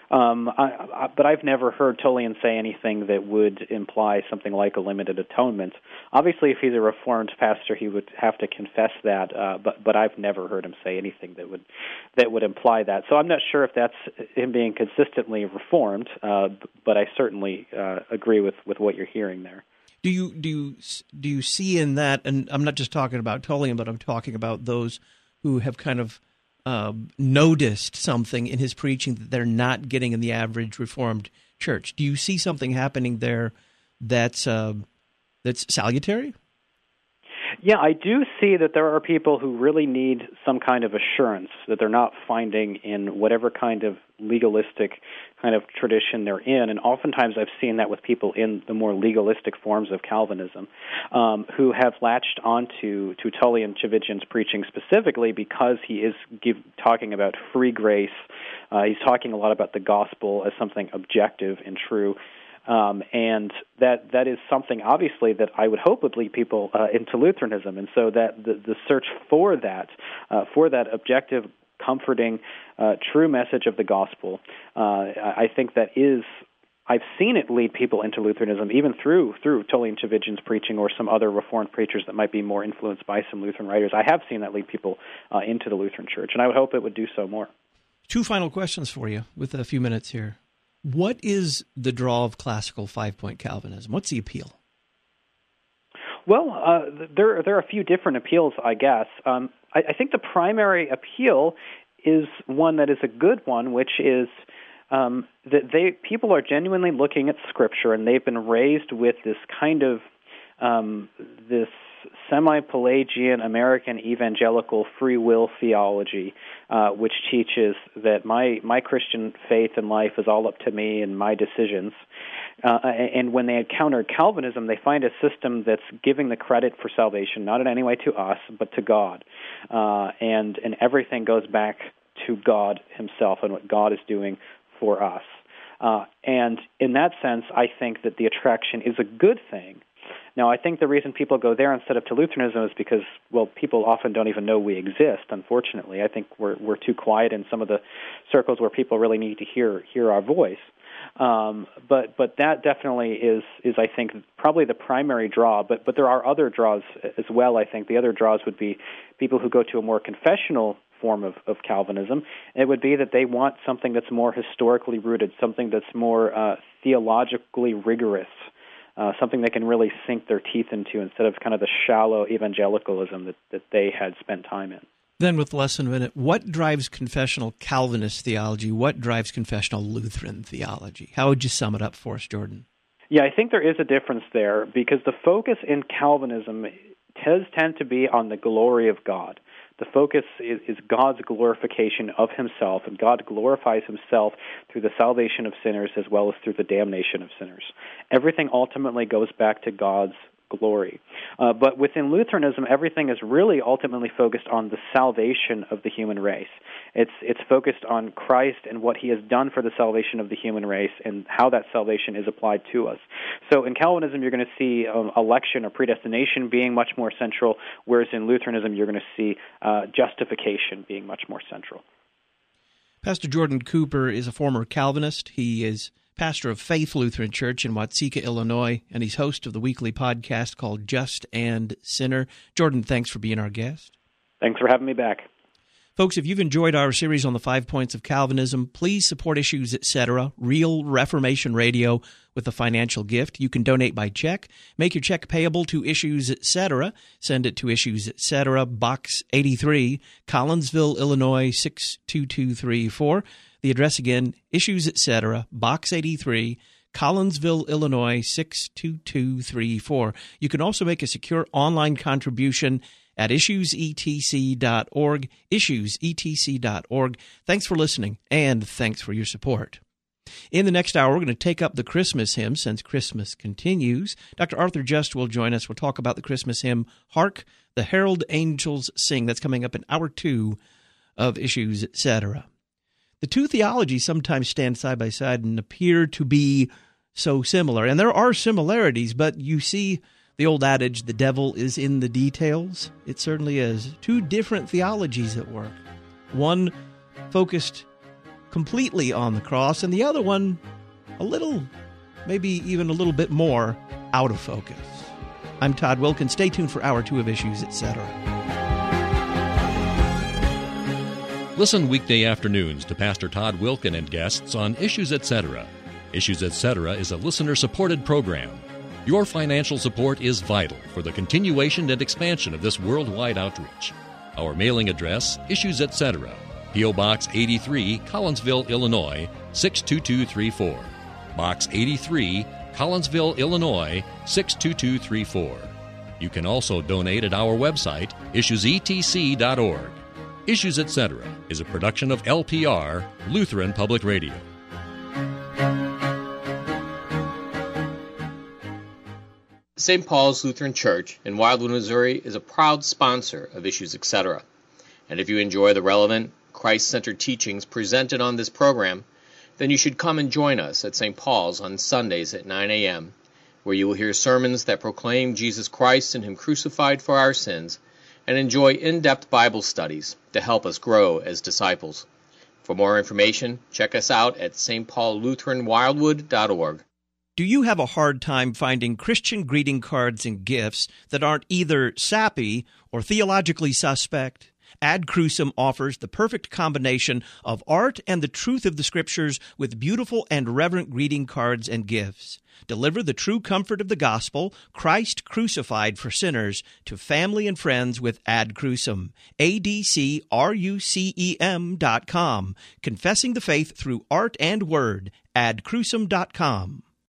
But I've never heard Tullian say anything that would imply something like a limited atonement. Obviously, if he's a Reformed pastor, he would have to confess that, but I've never heard him say anything that would imply that. So I'm not sure if that's him being consistently Reformed, but I certainly agree with what you're hearing there. Do you see in that, and I'm not just talking about Tullian, but I'm talking about those who have kind of noticed something in his preaching that they're not getting in the average Reformed church? Do you see something happening there that's salutary? Yeah, I do see that there are people who really need some kind of assurance that they're not finding in whatever kind of legalistic kind of tradition they're in. And oftentimes I've seen that with people in the more legalistic forms of Calvinism who have latched onto Tullian Tchividjian's preaching specifically because he is talking about free grace. He's talking a lot about the gospel as something objective and true. And that is something, obviously, that I would hope would lead people into Lutheranism. And so that the search for that objective, comforting, true message of the gospel, I think that is, I've seen it lead people into Lutheranism, even through Tullian Tchividjian's preaching or some other Reformed preachers that might be more influenced by some Lutheran writers. I have seen that lead people into the Lutheran Church, and I would hope it would do so more. Two final questions for you with a few minutes here. What is the draw of classical five-point Calvinism? What's the appeal? Well, there are a few different appeals, I guess. I think the primary appeal is one that is a good one, which is that people are genuinely looking at Scripture, and they've been raised with this kind of this semi-Pelagian American evangelical free will theology, which teaches that my Christian faith and life is all up to me and my decisions. And when they encounter Calvinism, they find a system that's giving the credit for salvation not in any way to us, but to God. And everything goes back to God himself and what God is doing for us. And in that sense, I think that the attraction is a good thing. Now, I think the reason people go there instead of to Lutheranism is because, well, people often don't even know we exist, unfortunately. I think we're too quiet in some of the circles where people really need to hear our voice. But that definitely is I think, probably the primary draw. But there are other draws as well, I think. The other draws would be people who go to a more confessional form of Calvinism. It would be that they want something that's more historically rooted, something that's more theologically rigorous, something they can really sink their teeth into instead of kind of the shallow evangelicalism that they had spent time in. Then with less than a minute, what drives confessional Calvinist theology? What drives confessional Lutheran theology? How would you sum it up for us, Jordan? Yeah, I think there is a difference there because the focus in Calvinism does tend to be on the glory of God. The focus is God's glorification of himself, and God glorifies himself through the salvation of sinners as well as through the damnation of sinners. Everything ultimately goes back to God's glory. But within Lutheranism, everything is really ultimately focused on the salvation of the human race. It's focused on Christ and what he has done for the salvation of the human race and how that salvation is applied to us. So in Calvinism, you're going to see election or predestination being much more central, whereas in Lutheranism, you're going to see justification being much more central. Pastor Jordan Cooper is a former Calvinist. He is pastor of Faith Lutheran Church in Watseka, Illinois, and he's host of the weekly podcast called Just and Sinner. Jordan, thanks for being our guest. Thanks for having me back. Folks, if you've enjoyed our series on the 5 points of Calvinism, please support Issues Etc., Real Reformation Radio, with a financial gift. You can donate by check. Make your check payable to Issues Etc. Send it to Issues Etc., Box 83, Collinsville, Illinois 62234. The address again, Issues Etc., Box 83, Collinsville, Illinois 62234. You can also make a secure online contribution at issuesetc.org, issuesetc.org. Thanks for listening, and thanks for your support. In the next hour, we're going to take up the Christmas hymn, since Christmas continues. Dr. Arthur Just will join us. We'll talk about the Christmas hymn, Hark, the Herald Angels Sing. That's coming up in Hour 2 of Issues Etc. The two theologies sometimes stand side by side and appear to be so similar. And there are similarities, but you see the old adage, the devil is in the details. It certainly is. Two different theologies at work. One focused completely on the cross, and the other one a little, maybe even a little bit more out of focus. I'm Todd Wilkins. Stay tuned for Hour 2 of Issues Etc. Listen weekday afternoons to Pastor Todd Wilkin and guests on Issues Etc. Issues Etc. is a listener-supported program. Your financial support is vital for the continuation and expansion of this worldwide outreach. Our mailing address, Issues Etc., P.O. Box 83, Collinsville, Illinois 62234. Box 83, Collinsville, Illinois 62234. You can also donate at our website, issuesetc.org. Issues Etc. is a production of LPR, Lutheran Public Radio. St. Paul's Lutheran Church in Wildwood, Missouri is a proud sponsor of Issues Etc. And if you enjoy the relevant, Christ-centered teachings presented on this program, then you should come and join us at St. Paul's on Sundays at 9 a.m., where you will hear sermons that proclaim Jesus Christ and Him crucified for our sins, and enjoy in-depth Bible studies to help us grow as disciples. For more information, check us out at stpaullutheranwildwood.org. Do you have a hard time finding Christian greeting cards and gifts that aren't either sappy or theologically suspect? Ad Crucem offers the perfect combination of art and the truth of the Scriptures with beautiful and reverent greeting cards and gifts. Deliver the true comfort of the gospel, Christ crucified for sinners, to family and friends with Ad Crucem. ADCRUCEM.com. Confessing the faith through art and word. AdCrucem.com.